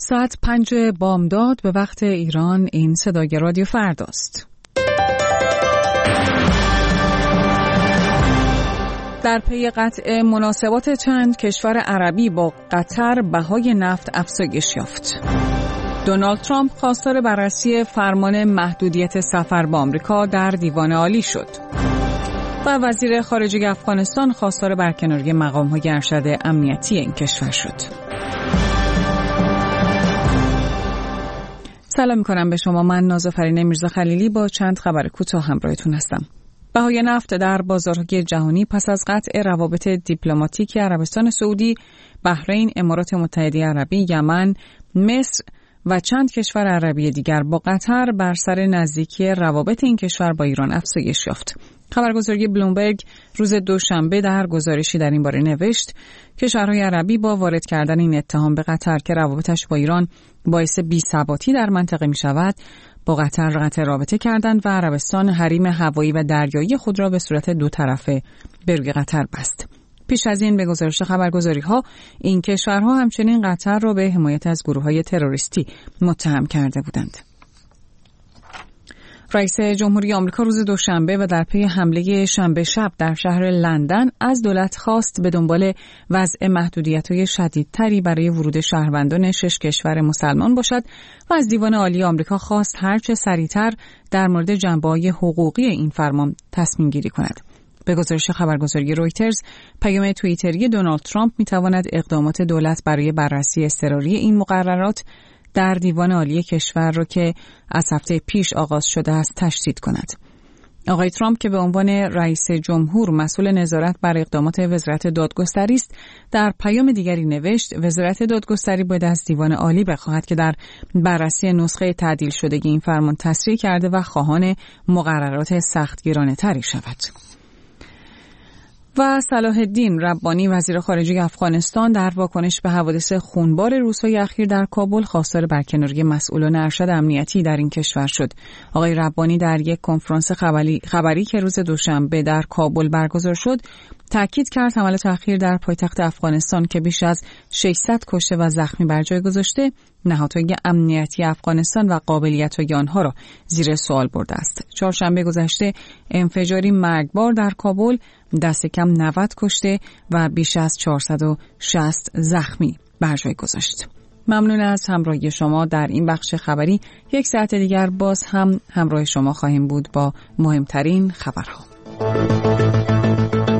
ساعت 5 بامداد به وقت ایران. این صدای رادیو فرداست. در پی قطع مناسبات چند کشور عربی با قطر بهای نفت افزایش یافت. دونالد ترامپ خواستار بررسی فرمان محدودیت سفر به آمریکا در دیوان عالی شد. و وزیر خارجه افغانستان خواستار برکناری مقام‌های ارشد امنیتی این کشور شد. سلام می‌کنم به شما. من نازافرین میرزا خلیلی با چند خبر کوتاه همراهتون هستم. بهای نفت در بازارهای جهانی پس از قطع روابط دیپلماتیک عربستان سعودی، بحرین، امارات متحده عربی، یمن، مصر و چند کشور عربی دیگر با قطر بر سر نزدیکی روابط این کشور با ایران افزایش یافت. خبرگزاری بلومبرگ روز دوشنبه در گزارشی در این باره نوشت کشورهای عربی با وارد کردن این اتهام به قطر که روابطش با ایران باعث بی‌ثباتی در منطقه می شود، با قطر قطع رابطه کردند و عربستان حریم هوایی و دریایی خود را به صورت دو طرفه به روی قطر بست. پیش از این به گزارش خبرگزاری‌ها این کشورها همچنین قطر را به حمایت از گروه‌های تروریستی متهم کرده بودند. رئیس جمهوری آمریکا روز دوشنبه و در پی حمله شنبه شب در شهر لندن از دولت خواست به دنبال وضع محدودیت‌های شدیدتری برای ورود شهروندان 6 کشور مسلمان باشد و از دیوان عالی آمریکا خواست هرچه سریعتر در مورد جنبه‌های حقوقی این فرمان تصمیم گیری کند. به گزارش خبرگزاری رویترز، پیام توییتری دونالد ترامپ می‌تواند اقدامات دولت برای بررسی اضطراری این مقررات در دیوان عالی کشور را که از هفته پیش آغاز شده است تشدید کند. آقای ترامپ که به عنوان رئیس جمهور مسئول نظارت بر اقدامات وزارت دادگستری است، در پیام دیگری نوشت وزارت دادگستری باید از دیوان عالی بخواهد که در بررسی نسخه تعدیل شده این فرمان تصریح کرده و خواهان مقررات سختگیرانه تری شود. و صلاح الدین ربانی وزیر خارجه افغانستان در واکنش به حوادث خونبار روزهای اخیر در کابل خواستار برکناری مسئولان ارشد امنیتی در این کشور شد. آقای ربانی در یک کنفرانس خبری که روز دوشنبه در کابل برگزار شد تاکید کرد حملات اخیر در پایتخت افغانستان که بیش از 600 کشته و زخمی بر جای گذاشته، نهادهای امنیتی افغانستان و قابلیت‌های آنها را زیر سوال برده است. چهارشنبه گذشته انفجاری مرگبار در کابل دست کم 90 کشته و بیش از 460 زخمی بر جای گذاشت. ممنون از همراهی شما در این بخش خبری. یک ساعت دیگر باز هم همراه شما خواهیم بود با مهمترین خبرها.